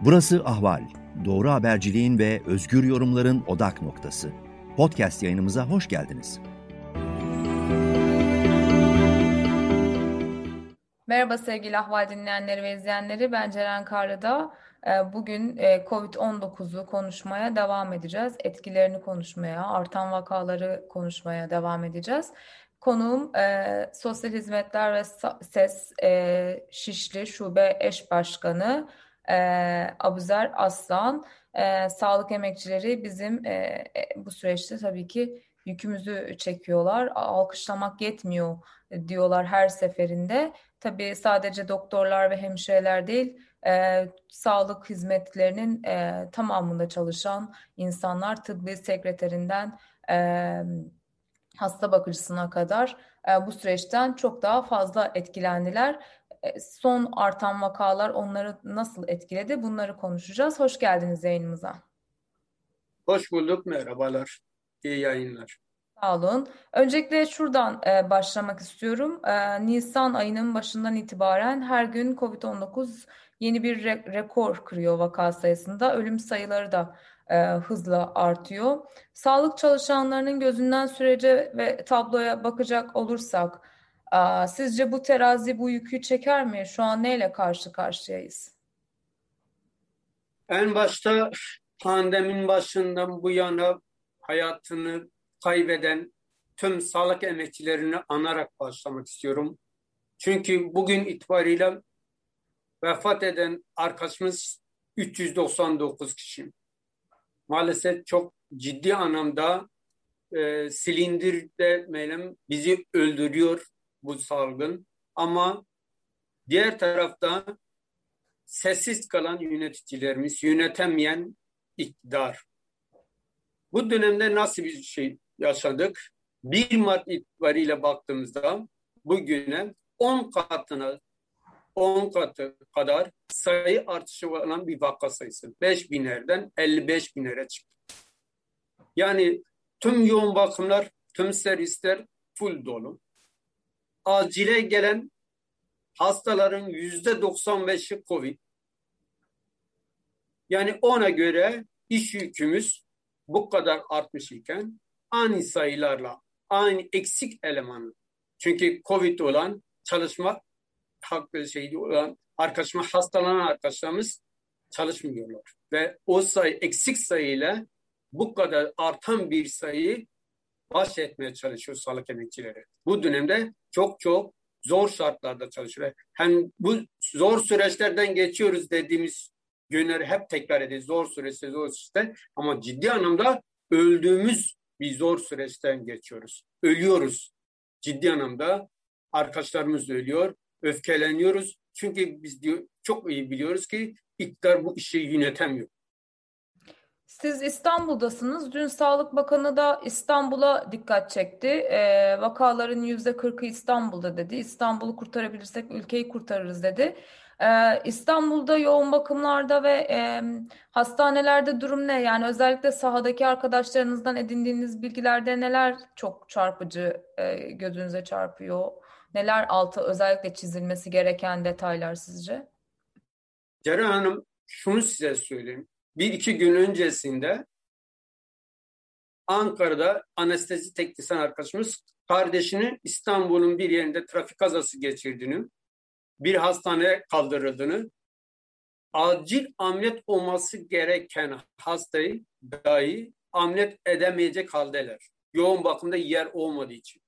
Burası Ahval. Doğru haberciliğin ve özgür yorumların odak noktası. Podcast yayınımıza hoş geldiniz. Merhaba sevgili Ahval dinleyenleri ve izleyenleri. Ben Ceren Karlı'da. Bugün COVID-19'u konuşmaya devam edeceğiz. Etkilerini konuşmaya, artan vakaları konuşmaya devam edeceğiz. Konuğum Sosyal Hizmetler ve SES Şişli Şube Eş Başkanı Abuzer Aslan. Sağlık emekçileri bizim bu süreçte tabii ki yükümüzü çekiyorlar. Alkışlamak yetmiyor diyorlar her seferinde. Tabii sadece doktorlar ve hemşireler değil, sağlık hizmetlerinin tamamında çalışan insanlar, tıbbi sekreterinden hasta bakıcısına kadar bu süreçten çok daha fazla etkilendiler. Son artan vakalar onları nasıl etkiledi? Bunları konuşacağız. Hoş geldiniz yayınımıza. Hoş bulduk, merhabalar, iyi yayınlar. Sağ olun. Öncelikle şuradan başlamak istiyorum. Nisan ayının başından itibaren her gün COVID-19 yeni bir rekor kırıyor vaka sayısında. Ölüm sayıları da hızla artıyor. Sağlık çalışanlarının gözünden sürece ve tabloya bakacak olursak, sizce bu terazi bu yükü çeker mi? Şu an neyle karşı karşıyayız? En başta pandeminin başından bu yana hayatını kaybeden tüm sağlık emekçilerini anarak başlamak istiyorum. Çünkü bugün itibariyle vefat eden arkadaşımız 399 kişi. Maalesef çok ciddi anlamda silindirde bizi öldürüyor bu salgın. Ama diğer tarafta sessiz kalan yöneticilerimiz, yönetemeyen iktidar. Bu dönemde nasıl bir şey yaşadık? 1 Mart itibariyle baktığımızda bugüne 10 katı kadar sayı artışı olan bir vaka sayısı. 5.000'lerden 55.000'lere çıktı. Yani tüm yoğun bakımlar, tüm servisler full dolu. Acile gelen hastaların %95'i COVID. Yani ona göre iş yükümüz bu kadar artmış iken aynı sayılarla, aynı eksik elemanı. Çünkü COVID olan, çalışma hakkı olan hastalanan arkadaşlarımız çalışmıyorlar. Ve o eksik sayıyla bu kadar artan bir sayıyı baş etmeye çalışıyor sağlık emekçileri. Bu dönemde çok çok zor şartlarda çalışıyor. Hem bu zor süreçlerden geçiyoruz dediğimiz günleri hep tekrar ediyoruz. Zor süreçte, zor süreçte. Ama ciddi anlamda öldüğümüz bir zor süreçten geçiyoruz. Ölüyoruz. Ciddi anlamda arkadaşlarımız ölüyor. Öfkeleniyoruz. Çünkü biz çok iyi biliyoruz ki iktidar bu işi yönetemiyor. Siz İstanbul'dasınız. Dün Sağlık Bakanı da İstanbul'a dikkat çekti. Vakaların %40'ı İstanbul'da dedi. İstanbul'u kurtarabilirsek ülkeyi kurtarırız dedi. İstanbul'da yoğun bakımlarda ve hastanelerde durum ne? Yani özellikle sahadaki arkadaşlarınızdan edindiğiniz bilgilerde neler çok çarpıcı gözünüze çarpıyor? Neler altı özellikle çizilmesi gereken detaylar sizce? Ceren Hanım, şunu size söyleyeyim. 1-2 gün öncesinde Ankara'da anestezi teknisyen arkadaşımız kardeşinin İstanbul'un bir yerinde trafik kazası geçirdiğini, bir hastaneye kaldırıldığını, acil ameliyat olması gereken hastayı dahi ameliyat edemeyecek haldeler. Yoğun bakımda yer olmadığı için.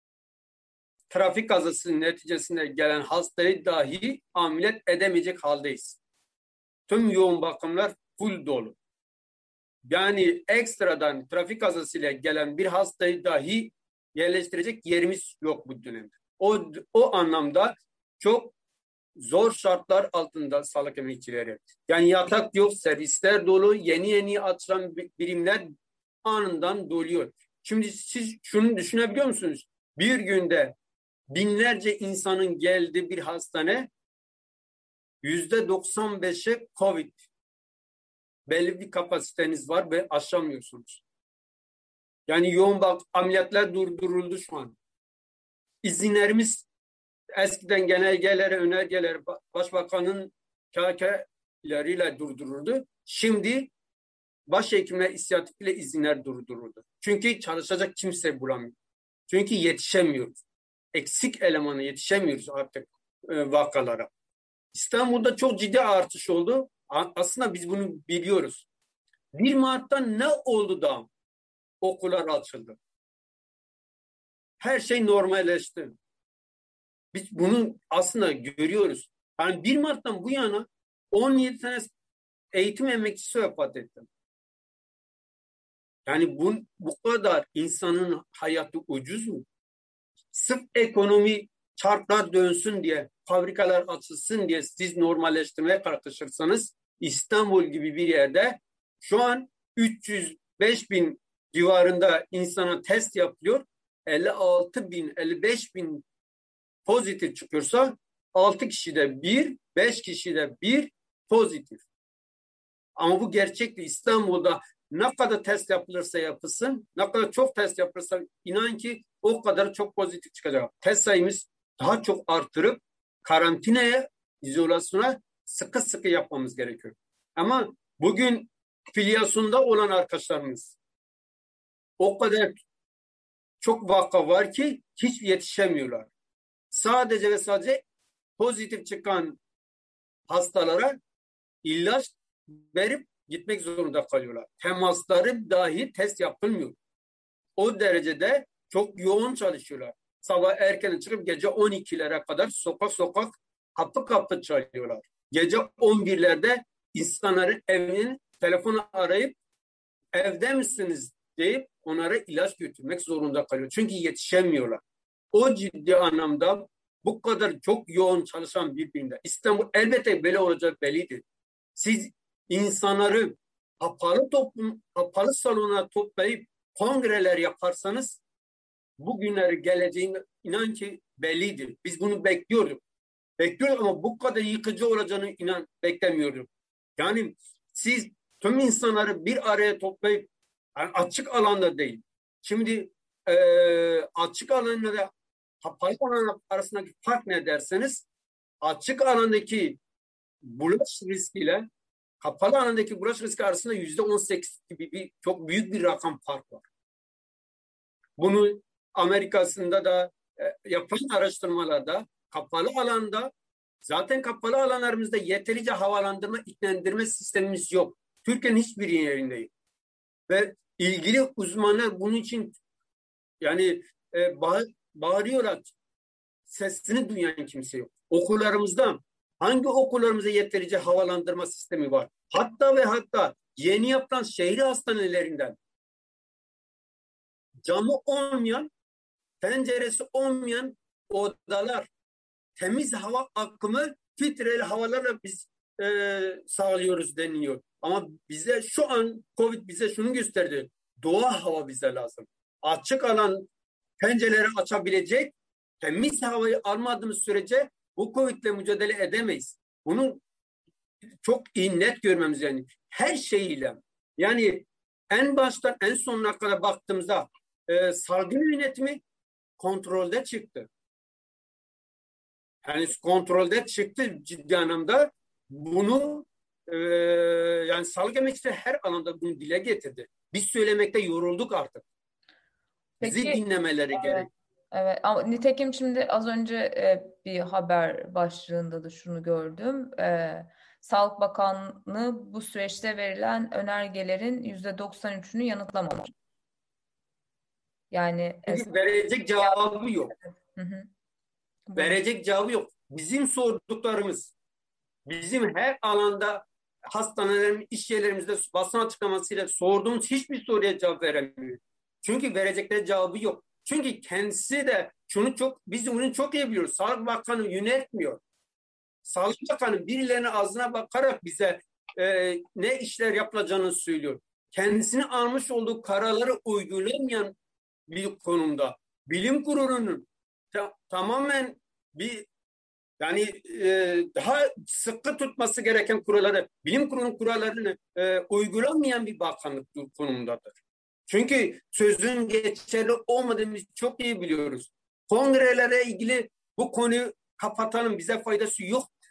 Trafik kazasının neticesinde gelen hastayı dahi ameliyat edemeyecek haldeyiz. Tüm yoğun bakımlar full dolu. Yani ekstradan trafik kazasıyla gelen bir hastayı dahi yerleştirecek yerimiz yok bu dönemde. O anlamda çok zor şartlar altında sağlık emekçileri. Yani yatak yok, servisler dolu, yeni açılan birimler anından doluyor. Şimdi siz şunu düşünebiliyor musunuz? Bir günde binlerce insanın geldiği bir hastane %95'e COVID. Belli bir kapasiteniz var ve aşamıyorsunuz. Yani yoğun ameliyatlar durduruldu şu an. İzinlerimiz eskiden genelgelere, önergelere, başbakanın izinleriyle durdururdu. Şimdi başhekimler inisiyatifiyle izinler durduruldu. Çünkü çalışacak kimse bulamıyor. Çünkü yetişemiyoruz. Eksik elemanı yetişemiyoruz artık vakalara. İstanbul'da çok ciddi artış oldu. Aslında biz bunu biliyoruz. 1 Mart'ta ne oldu da okullar açıldı? Her şey normalleşti. Biz bunu aslında görüyoruz. Yani 1 Mart'tan bu yana 17 tane eğitim emekçisi vefat etti. Yani bu kadar insanın hayatı ucuz mu? Sırf ekonomi çarklar dönsün diye, fabrikalar açılsın diye siz normalleştirmeye kalkışırsanız İstanbul gibi bir yerde şu an 305 bin civarında insana test yapılıyor. 56 bin, 55 bin pozitif çıkıyorsa 6 kişide 1, 5 kişide 1 pozitif. Ama bu gerçekti. İstanbul'da ne kadar test yapılırsa yapılsın, ne kadar çok test yapılırsa inan ki o kadar çok pozitif çıkacak. Test sayımız daha çok artırıp karantinaya, izolasyona sıkı sıkı yapmamız gerekiyor. Ama bugün filyasyonda olan arkadaşlarımız o kadar çok vaka var ki hiç yetişemiyorlar. Sadece ve sadece pozitif çıkan hastalara ilaç verip gitmek zorunda kalıyorlar. Temasları dahi test yapılmıyor. O derecede çok yoğun çalışıyorlar. Sabah erken çıkıp gece 12'lere kadar sokak sokak kapı kapı çalıyorlar. Gece 11'lerde insanların evinin telefonu arayıp evde misiniz deyip onlara ilaç götürmek zorunda kalıyor. Çünkü yetişemiyorlar. O ciddi anlamda bu kadar çok yoğun çalışan birbirinde. İstanbul elbette böyle olacak belliydi. Siz insanları kapalı salona toplayıp kongreler yaparsanız bugünleri geleceğini inan ki bellidir. Biz bunu bekliyorduk. Bekliyoruz ama bu kadar yıkıcı olacağını inan beklemiyorduk. Yani siz tüm insanları bir araya toplayıp yani açık alanda değil. Şimdi açık alanla da kapalı alan arasındaki fark ne derseniz açık alandaki bulaş riskiyle kapalı alandaki bulaş riski arasında %18 gibi bir çok büyük bir rakam fark var. Bunu Amerika'sında da yapılan araştırmalarda kapalı alanda zaten kapalı alanlarımızda yeterince havalandırma, iklendirme sistemimiz yok. Türkiye'nin hiçbir yerinde. Ve ilgili uzmanlar bunun için yani bağırıyorlar. Sesini duyan kimse yok. Okullarımızda hangi okullarımızda yeterince havalandırma sistemi var? Hatta ve hatta yeni yapılan şehir hastanelerinden camı olmayan, penceresi olmayan odalar, temiz hava akımı filtreli havalarla biz sağlıyoruz deniliyor. Ama bize şu an Covid bize şunu gösterdi. Doğa hava bize lazım. Açık alan pencereleri açabilecek temiz havayı almadığımız sürece bu Covid'le mücadele edemeyiz. Bunu çok iyi net görmemiz yani. Her şeyiyle. Yani en baştan en sonuna kadar baktığımızda salgın yönetimi kontrolde çıktı. Yani kontrolde çıktı ciddi anlamda. Bunu yani salgın emekçisi her alanda bunu dile getirdi. Biz söylemekte yorulduk artık. Bizi Peki, dinlemeleri gerek. evet ama nitekim şimdi az önce bir haber başlığında da şunu gördüm. Sağlık Bakanlığı bu süreçte verilen önergelerin %93'ünü yanıtlamamış. Yani Çünkü verecek cevabı yok. Hı hı. Verecek cevabı yok. Bizim sorduklarımız, bizim her alanda hastanelerin, iş yerlerimizde basın açıklamasıyla sorduğumuz hiçbir soruya cevap veremiyor. Çünkü verecekleri cevabı yok. Çünkü kendisi de biz bunu çok iyi biliyoruz. Sağlık Bakanı yönetmiyor. Sağlık Bakanı birilerinin ağzına bakarak bize ne işler yapılacağını söylüyor. Kendisini almış olduğu kararları uygulamayan bir konumda. Bilim kurulunun tamamen yani daha sıkı tutması gereken kuralları, bilim kurulunun kurallarını uygulamayan bir bakanlık konumundadır. Çünkü sözün geçerli olmadığını çok iyi biliyoruz. Kongrelere ilgili bu konuyu kapatalım, bize faydası yok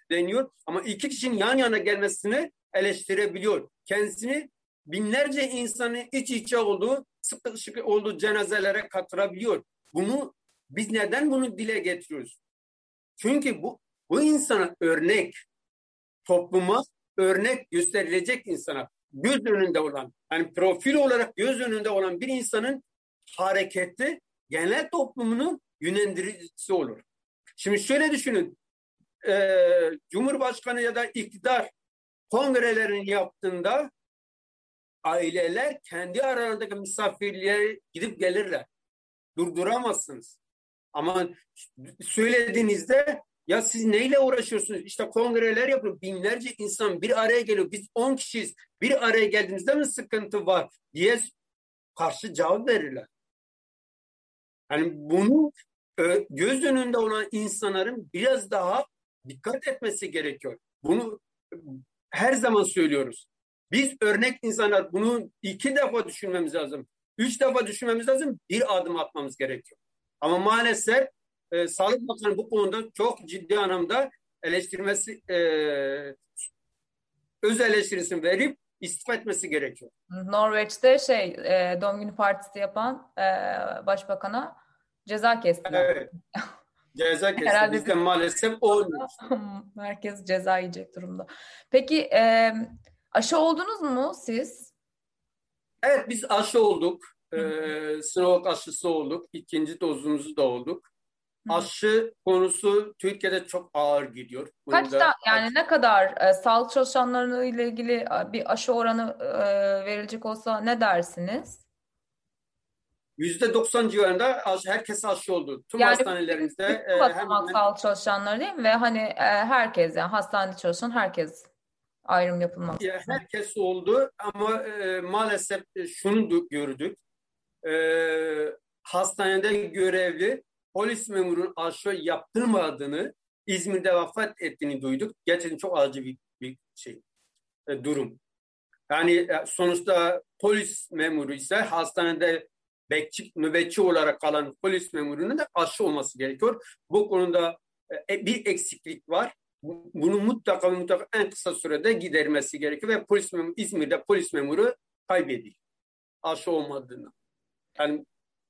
deniyor ama iki kişinin yan yana gelmesini eleştirebiliyor. Kendisini binlerce insanın iç içe olduğu, sıkışık olduğu cenazelere katılabiliyor. Biz neden bunu dile getiriyoruz? Çünkü bu insana örnek, topluma örnek gösterilecek insana, göz önünde olan, yani profil olarak göz önünde olan bir insanın hareketi genel toplumunun yönlendiricisi olur. Şimdi şöyle düşünün, Cumhurbaşkanı ya da iktidar kongrelerini yaptığında aileler kendi aralarındaki misafirliğe gidip gelirler. Durduramazsınız. Ama söylediğinizde ya siz neyle uğraşıyorsunuz? İşte kongreler yapıyor. Binlerce insan bir araya geliyor. Biz 10 kişiyiz. Bir araya geldiğimizde mi sıkıntı var diye karşı cevap verirler. Yani bunu göz önünde olan insanların biraz daha dikkat etmesi gerekiyor. Bunu her zaman söylüyoruz. Biz örnek insanlar bunu 2 defa düşünmemiz lazım. 3 defa düşünmemiz lazım. Bir adım atmamız gerekiyor. Ama maalesef Sağlık Bakanı bu konuda çok ciddi anlamda öz eleştirisini verip istifa etmesi gerekiyor. Norveç'te doğum günü partisi yapan başbakana ceza kestiler. Evet. Ceza kesti. Herhalde Bizde maalesef olmuyor. Herkes ceza yiyecek durumda. Peki aşı oldunuz mu siz? Evet, biz aşı olduk. Sinovac aşısı olduk. 2. dozumuzu da olduk. Aşı konusu Türkiye'de çok ağır gidiyor. Yani ne kadar sağlık çalışanlarıyla ilgili bir aşı oranı verilecek olsa ne dersiniz? %90 civarında herkes aşı oldu. Tüm Yani hastanelerimizde basamak sağlık çalışanları değil mi? Ve hani herkes, yani hastanede çalışan herkes, ayrım yapılmaz. Herkes oldu ama maalesef şunu gördük. Hastanede görevli polis memurunun aşı yaptırmadığını, İzmir'de vefat ettiğini duyduk. Gerçekten çok acı bir durum. Yani sonuçta polis memuru ise hastanede nöbetçi olarak kalan polis memurunun da aşı olması gerekiyor. Bu konuda bir eksiklik var. Bunu mutlaka en kısa sürede gidermesi gerekiyor ve İzmir'de polis memuru kaybediyor aşı olmadığını. Yani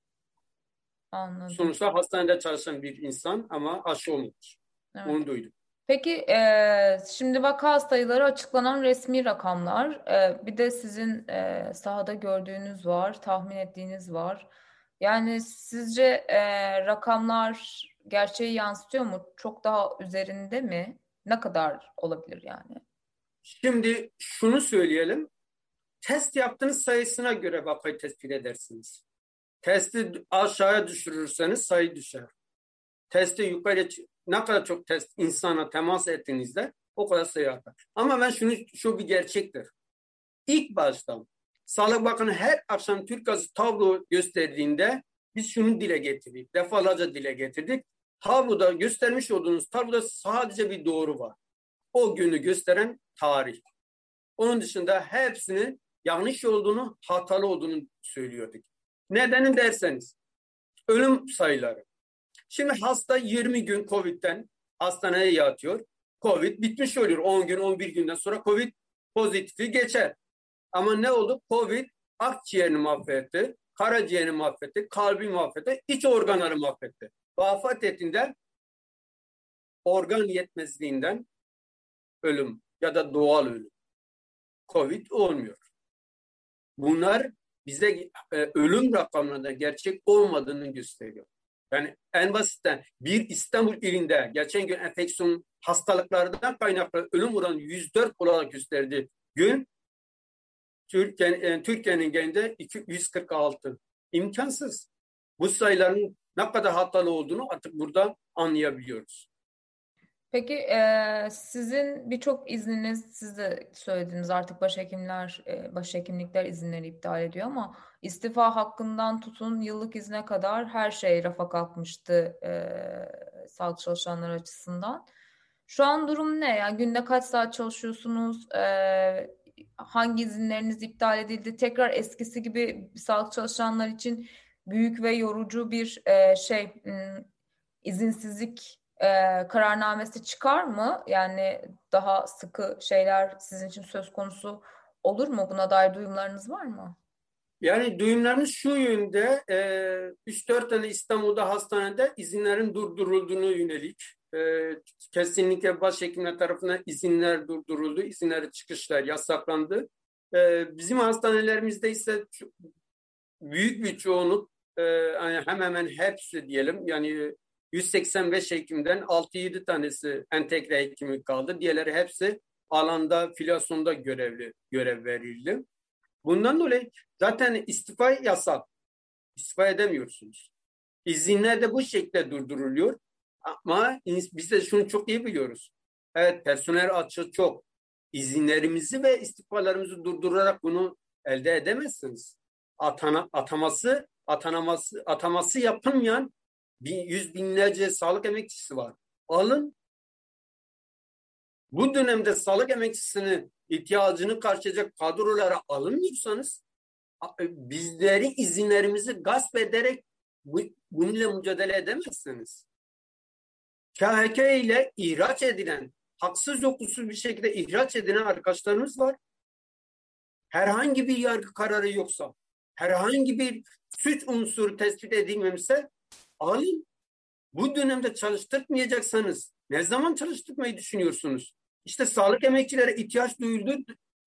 Anladım. sonuçta hastanede çalışan bir insan ama aşı olmamış. Evet. Onu duydum. Peki şimdi vaka sayıları açıklanan resmi rakamlar, bir de sizin sahada gördüğünüz var, tahmin ettiğiniz var. Yani sizce rakamlar gerçeği yansıtıyor mu? Çok daha üzerinde mi? Ne kadar olabilir yani? Şimdi şunu söyleyelim. Test yaptığınız sayısına göre vakayı tespit edersiniz. Testi aşağıya düşürürseniz sayı düşer. Testi yukarı, ne kadar çok test insana temas ettiğinizde o kadar sayı artar. Ama şu bir gerçektir. İlk baştan Sağlık Bakanı her akşam Türk Gazı tablo gösterdiğinde biz şunu dile getirdik. Defalarca dile getirdik. Tabloda göstermiş olduğunuz tabloda sadece bir doğru var. O günü gösteren tarih. Onun dışında hepsinin yanlış olduğunu, hatalı olduğunu söylüyorduk. Nedeni derseniz ölüm sayıları. Şimdi hasta 20 gün Covid'den hastaneye yatıyor. Covid bitmiş oluyor. 10 gün, 11 günden sonra Covid pozitifi geçer. Ama ne oldu? Covid akciğerini mahvetti, karaciğerini mahvetti, kalbi mahvetti, iç organları mahvetti. Vefat ettiğinde organ yetmezliğinden ölüm ya da doğal ölüm. Covid olmuyor. Bunlar bize ölüm rakamlarında gerçek olmadığını gösteriyor. Yani en basitten bir İstanbul ilinde geçen gün enfeksiyon hastalıklardan kaynaklı ölüm oranı 104 olarak gösterdi. Gün Türkiye'nin genelinde 146. İmkansız. Bu sayıların ne kadar hatalı olduğunu artık burada anlayabiliyoruz. Peki sizin birçok izniniz, siz de söylediniz, artık başhekimlikler izinleri iptal ediyor ama istifa hakkından tutun yıllık izne kadar her şey rafa kalkmıştı sağlık çalışanları açısından. Şu an durum ne? Yani günde kaç saat çalışıyorsunuz? Hangi izinleriniz iptal edildi? Tekrar eskisi gibi sağlık çalışanlar için büyük ve yorucu bir izinsizlik kararnamesi çıkar mı? Yani daha sıkı şeyler sizin için söz konusu olur mu? Buna dair duyumlarınız var mı? Yani duyumlarımız şu yönde, 3-4 tane İstanbul'da hastanede izinlerin durdurulduğunu yönelik. Kesinlikle başhekimler tarafından izinler durduruldu, izinler çıkışlar yasaklandı. Bizim hastanelerimizde ise büyük bir çoğunluk, hani hemen hemen hepsi diyelim, yani 185 hekimden 6-7 tanesi entegre hekimlik kaldı. Diğerleri hepsi alanda, filasyonda görev verildi. Bundan dolayı zaten istifa yasak. İstifa edemiyorsunuz. İzinler de bu şekilde durduruluyor. Ama biz de şunu çok iyi biliyoruz. Evet, personel açığı çok. İzinlerimizi ve istifalarımızı durdurarak bunu elde edemezsiniz. Ataması yapılmayan yüz binlerce sağlık emekçisi var. Alın. Bu dönemde sağlık emekçisinin ihtiyacını karşılayacak kadrolara alınmıyorsanız bizleri izinlerimizi gasp ederek bununla mücadele edemezsiniz. KHK ile ihraç edilen, haksız yoksuz bir şekilde ihraç edilen arkadaşlarımız var. Herhangi bir yargı kararı yoksa, herhangi bir suç unsuru tespit edilmemişse alın. Bu dönemde çalıştırmayacaksanız ne zaman çalıştırmayı düşünüyorsunuz? İşte sağlık emekçilere ihtiyaç duyuldu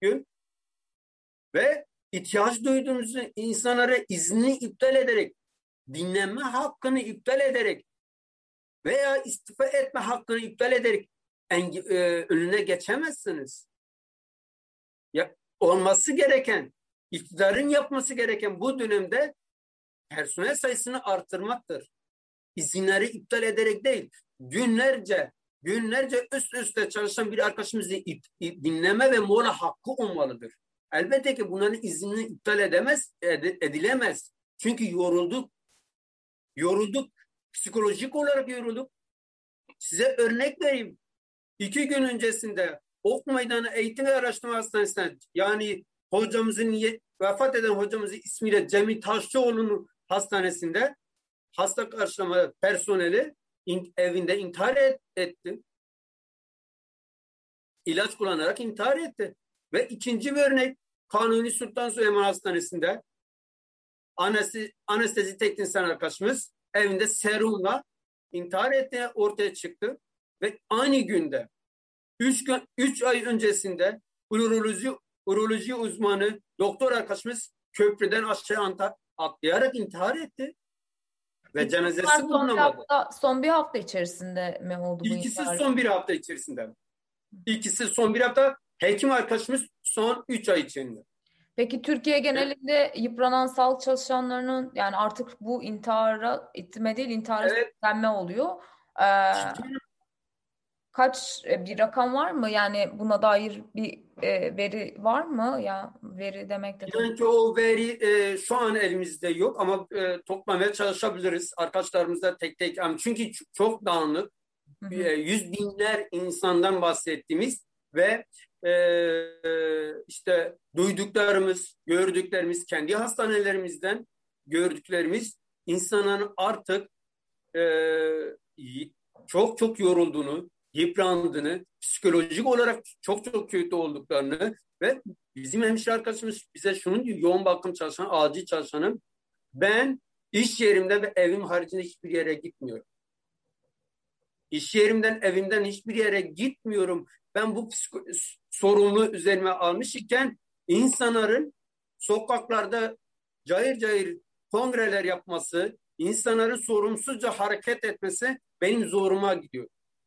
ve ihtiyaç duyduğunuz insanlara izni iptal ederek, dinlenme hakkını iptal ederek veya istifa etme hakkını iptal ederek önüne geçemezsiniz. Ya, olması gereken, iktidarın yapması gereken bu dönemde personel sayısını artırmaktır. İzinleri iptal ederek değil, günlerce üst üste çalışan bir arkadaşımızı dinleme ve mola hakkı olmalıdır. Elbette ki bunların iznini iptal edilemez. Çünkü yorulduk, psikolojik olarak yorulduk. Size örnek vereyim. 2 gün öncesinde Ok Meydanı Eğitim ve Araştırma Hastanesi'nden, yani vefat eden hocamızın ismiyle Cemil Taşçıoğlu'nun hastanesinde hasta karşılama personeli evinde intihar etti. İlaç kullanarak intihar etti. Ve ikinci bir örnek, Kanuni Sultan Süleyman Hastanesi'nde anestezi teknisyen arkadaşımız evinde serumla intihar ettiği ortaya çıktı. Ve aynı günde 3 ay öncesinde uroloji uzmanı doktor arkadaşımız köprüden aşağı atlayarak intihar etti. Ve cenazesi bulunamadı. Son bir hafta içerisinde mi oldu bu İkisi intihar? son bir hafta içerisinde. İkisi son bir hafta. Hekim arkadaşımız son 3 ay içinde. Peki Türkiye genelinde yıpranan sağlık çalışanlarının, yani artık bu intihara itme değil, intihara sürüklenme oluyor. Kaç bir rakam var mı? Yani buna dair bir veri var mı? Ya veri demek de İnan ki o veri şu an elimizde yok ama toplamaya çalışabiliriz. Arkadaşlarımızla tek tek. Çünkü çok dağınık. Yüz binler insandan bahsettiğimiz ve işte duyduklarımız, gördüklerimiz, kendi hastanelerimizden gördüklerimiz insanların artık çok yorulduğunu, yıprandığını, psikolojik olarak çok kötü olduklarını ve bizim hemşire arkadaşımız bize şunu diyor: yoğun bakım çalışan, acil çalışanım, ben iş yerimde ve evim haricinde hiçbir yere gitmiyorum. İş yerimden, evimden hiçbir yere gitmiyorum. Ben bu sorumluluğu üzerime almış iken insanların sokaklarda cayır cayır kongreler yapması, insanların sorumsuzca hareket etmesi benim zoruma gidiyor.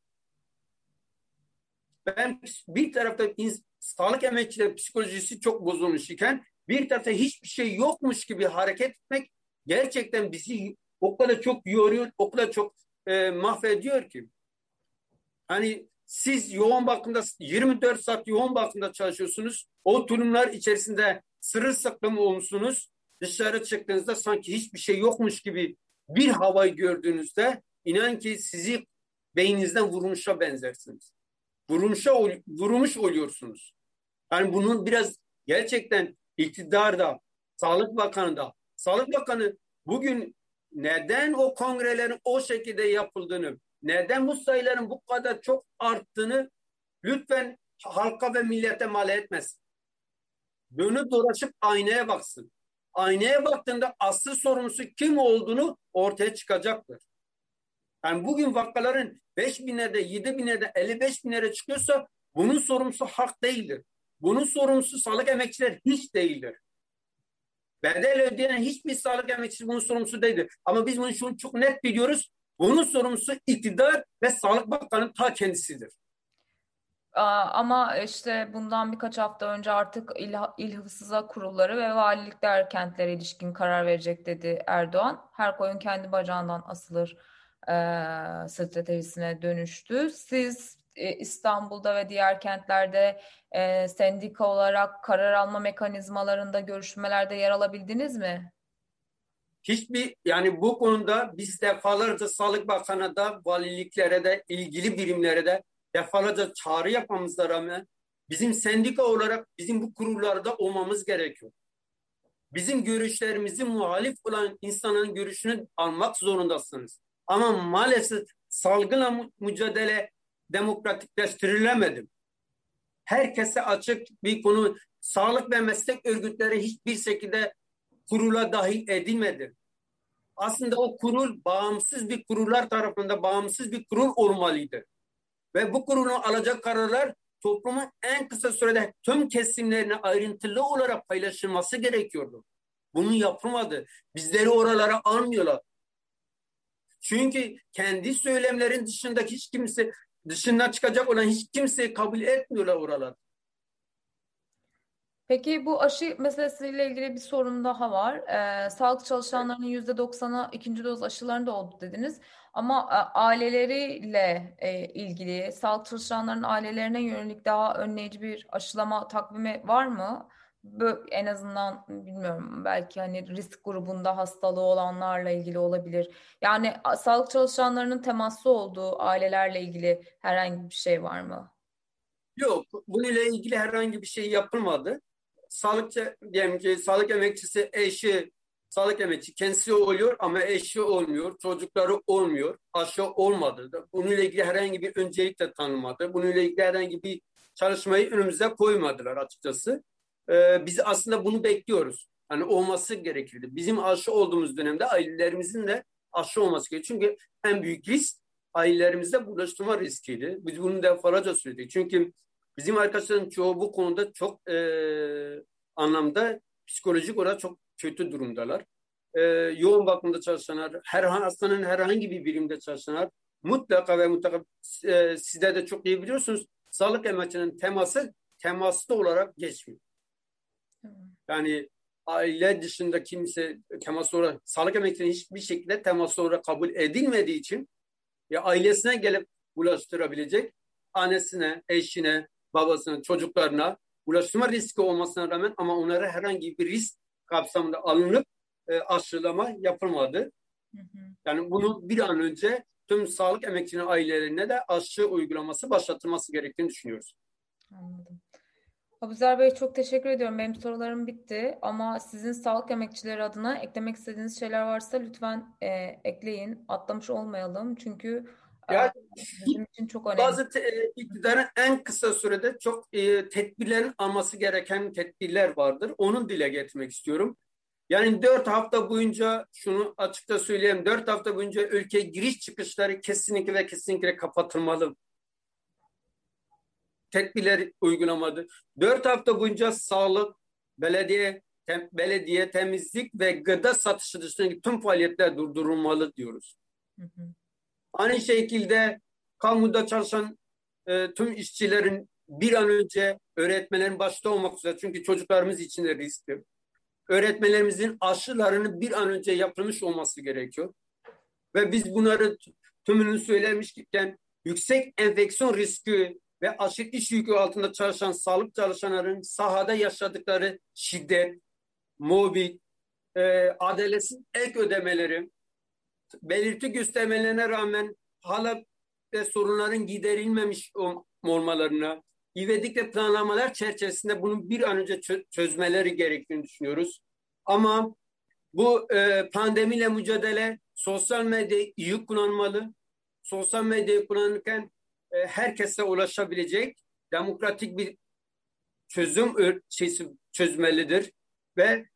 Ben bir tarafta sağlık emekçileri psikolojisi çok bozulmuş iken bir tarafta hiçbir şey yokmuş gibi hareket etmek gerçekten bizi o kadar çok yoruyor, o kadar çok mahvediyor ki. Hani siz yoğun bakımda 24 saat yoğun bakımda çalışıyorsunuz. O durumlar içerisinde sırılsıklam olmuşsunuz. Dışarı çıktığınızda sanki hiçbir şey yokmuş gibi bir havayı gördüğünüzde inan ki sizi beyninizden vurmuşa benzersiniz. Vurmuş oluyorsunuz. Yani bunun biraz gerçekten iktidarda, Sağlık Bakanı bugün neden o kongrelerin o şekilde yapıldığını, neden bu sayıların bu kadar çok arttığını lütfen halka ve millete mal etmesin. Dönüp dolaşıp aynaya baksın. Aynaya baktığında asıl sorumlusu kim olduğunu ortaya çıkacaktır. Yani bugün vakaların 5.000'lerde, 7.000'lerde, 55.000'lere çıkıyorsa bunun sorumlusu halk değildir. Bunun sorumlusu sağlık emekçileri hiç değildir. Bedel ödeyen hiçbir sağlık emekçisi bunun sorumlusu değildir. Ama biz bunu şunu çok net biliyoruz. Bunun sorumlusu iktidar ve Sağlık Bakanı'nın ta kendisidir. Ama işte bundan birkaç hafta önce artık il hıfzı kurulları ve valilikler kentlere ilişkin karar verecek dedi Erdoğan. Her koyun kendi bacağından asılır stratejisine dönüştü. Siz İstanbul'da ve diğer kentlerde sendika olarak karar alma mekanizmalarında, görüşmelerde yer alabildiniz mi? Yani bu konuda biz defalarca Sağlık Bakanı'na da, valiliklere de, ilgili birimlere de defalarca çağrı yapmamıza rağmen bizim sendika olarak bizim bu kurullarda olmamız gerekiyor. Bizim görüşlerimizi muhalif olan insanın görüşünü almak zorundasınız. Ama maalesef salgınla mücadele demokratikleştirilemedi. Herkese açık bir konu. Sağlık ve meslek örgütleri hiçbir şekilde kurula dahil edilmedi. Aslında o kurul bağımsız bir kurullar tarafında bağımsız bir kurul olmalıydı. Ve bu kurulun alacak kararlar toplumun en kısa sürede tüm kesimlerine ayrıntılı olarak paylaşılması gerekiyordu. Bunun yapılmadı. Bizleri oralara almıyorlar. Çünkü kendi söylemlerin dışındaki hiç kimse, dışından çıkacak olan hiç kimseyi kabul etmiyorlar oralar. Peki bu aşı meselesiyle ilgili bir sorun daha var. Sağlık çalışanlarının %90'ı ikinci doz aşılarında oldu dediniz. Ama aileleriyle ilgili sağlık çalışanlarının ailelerine yönelik daha önleyici bir aşılama takvimi var mı? En azından bilmiyorum, belki hani risk grubunda hastalığı olanlarla ilgili olabilir. Yani sağlık çalışanlarının temaslı olduğu ailelerle ilgili herhangi bir şey var mı? Yok, bununla ilgili herhangi bir şey yapılmadı. Diyelim ki sağlık emekçisi eşi, sağlık emekçisi kendisi oluyor ama eşi olmuyor, çocukları olmuyor, aşı olmadı. Bununla ilgili herhangi bir öncelik de tanımadı. Bununla ilgili herhangi bir çalışmayı önümüze koymadılar açıkçası. Biz aslında bunu bekliyoruz. Hani olması gerekirdi. Bizim aşı olduğumuz dönemde ailelerimizin de aşı olması gerekiyor. Çünkü en büyük risk ailelerimizde bulaştırma riskiydi. Biz bunu defalarca söyledik. Çünkü bizim arkadaşların çoğu bu konuda çok anlamda psikolojik olarak çok kötü durumdalar. Yoğun bakımda çalışanlar, hastanın herhangi bir birimde çalışanlar mutlaka ve mutlaka sizler de çok iyi biliyorsunuz, sağlık emekçinin temaslı olarak geçmiyor. Yani aile dışında kimse temaslı olarak, sağlık emekçinin hiçbir şekilde temaslı olarak kabul edilmediği için ya ailesine gelip bulaştırabilecek, annesine, eşine, babasına, çocuklarına bulaştırma riski olmasına rağmen ama onlara herhangi bir risk kapsamında alınıp aşılama yapılmadı. Yani bunu bir an önce tüm sağlık emekçinin ailelerine de aşı uygulaması başlatılması gerektiğini düşünüyoruz. Anladım. Abuzer Bey, çok teşekkür ediyorum. Benim sorularım bitti ama sizin sağlık emekçileri adına eklemek istediğiniz şeyler varsa lütfen ekleyin. Atlamış olmayalım çünkü Yani bizim için çok önemli. bazı iktidarın en kısa sürede çok tedbirlerin alması gereken tedbirler vardır. Onu dile getirmek istiyorum. Yani 4 hafta boyunca şunu açıkça söyleyeyim. 4 hafta boyunca ülke giriş çıkışları kesinlikle ve kesinlikle kapatılmalı. Tedbirler uygulamadı. 4 hafta boyunca sağlık, belediye, temizlik ve gıda satışı dışındaki tüm faaliyetler durdurulmalı diyoruz. Aynı şekilde kamuda çalışan tüm işçilerin bir an önce, öğretmenlerin başta olmak üzere, çünkü çocuklarımız için de riskli, öğretmenlerimizin aşılarını bir an önce yapılmış olması gerekiyor. Ve biz bunları tümünü söylemişken yüksek enfeksiyon riski ve aşırı iş yükü altında çalışan sağlık çalışanların sahada yaşadıkları şiddet, mobbing, adaletsiz ek ödemeleri, belirti göstermelerine rağmen hala ve sorunların giderilmemiş olmalarına, ivedilikle planlamalar çerçevesinde bunu bir an önce çözmeleri gerektiğini düşünüyoruz. Ama bu pandemiyle mücadele sosyal medya iyi kullanmalı. sosyal medyayı kullanırken herkese ulaşabilecek demokratik bir çözmelidir ve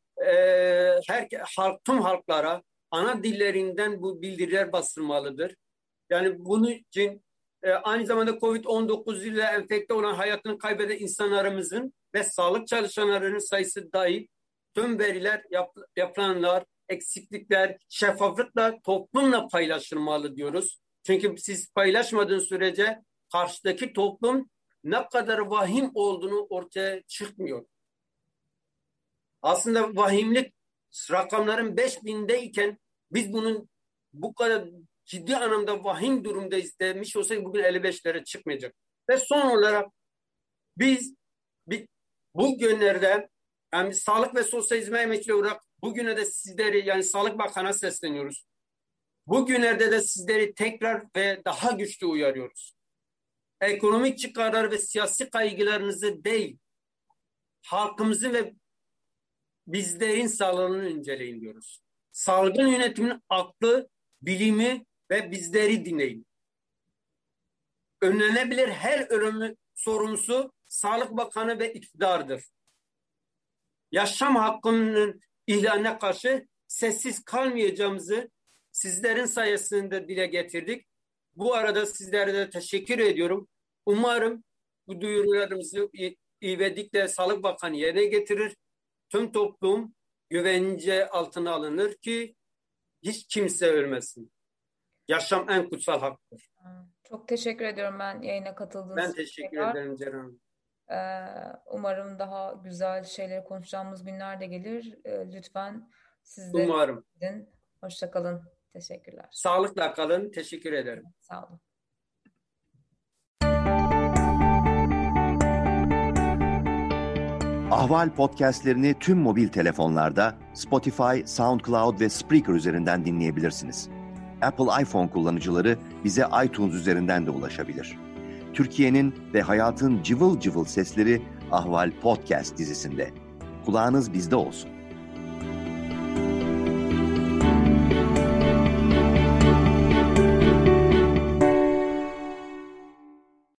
tüm halklara ana dillerinden bu bildiriler basılmalıdır. Yani bunun için aynı zamanda COVID-19 ile enfekte olan, hayatını kaybeden insanlarımızın ve sağlık çalışanlarının sayısı dahil tüm veriler, yapılanlar, eksiklikler şeffaflıkla toplumla paylaşılmalı diyoruz. Çünkü siz paylaşmadığınız sürece karşıdaki toplum ne kadar vahim olduğunu ortaya çıkmıyor. Aslında vahimlik rakamların 5000'deyken biz bunun bu kadar ciddi anlamda vahim durumda istemiş olsaydık bugün 55'lere çıkmayacak. Ve son olarak biz bu günlerde yani Sağlık ve Sosyal Hizmet Emekçileri olarak bugüne de sizleri, yani Sağlık Bakanı'na sesleniyoruz. Bugünlerde de sizleri tekrar ve daha güçlü uyarıyoruz. Ekonomik çıkarlar ve siyasi kaygılarınızı değil, halkımızın ve bizlerin sağlığını inceleyin diyoruz. Salgın yönetiminin aklı, bilimi ve bizleri dinleyin. Önlenebilir her ölüm sorumlusu Sağlık Bakanı ve iktidardır. Yaşam hakkının ihlaline karşı sessiz kalmayacağımızı sizlerin sayesinde dile getirdik. Bu arada sizlere de teşekkür ediyorum. Umarım bu duyurularımızı ivedilikle Sağlık Bakanı yerine getirir. Tüm toplum güvence altına alınır ki hiç kimse ölmesin. Yaşam en kutsal haktır. Çok teşekkür ediyorum ben yayına katıldığınız Ben için. teşekkür ederim Ceren Hanım. Umarım daha güzel şeyleri konuşacağımız günler de gelir. Lütfen siz de Umarım. gidin. Hoşça kalın. Teşekkürler. Sağlıkla kalın. Teşekkür ederim. Sağ olun. Ahval podcastlerini tüm mobil telefonlarda Spotify, SoundCloud ve Spreaker üzerinden dinleyebilirsiniz. Apple iPhone kullanıcıları bize iTunes üzerinden de ulaşabilir. Türkiye'nin ve hayatın cıvıl cıvıl sesleri Ahval Podcast dizisinde. Kulağınız bizde olsun.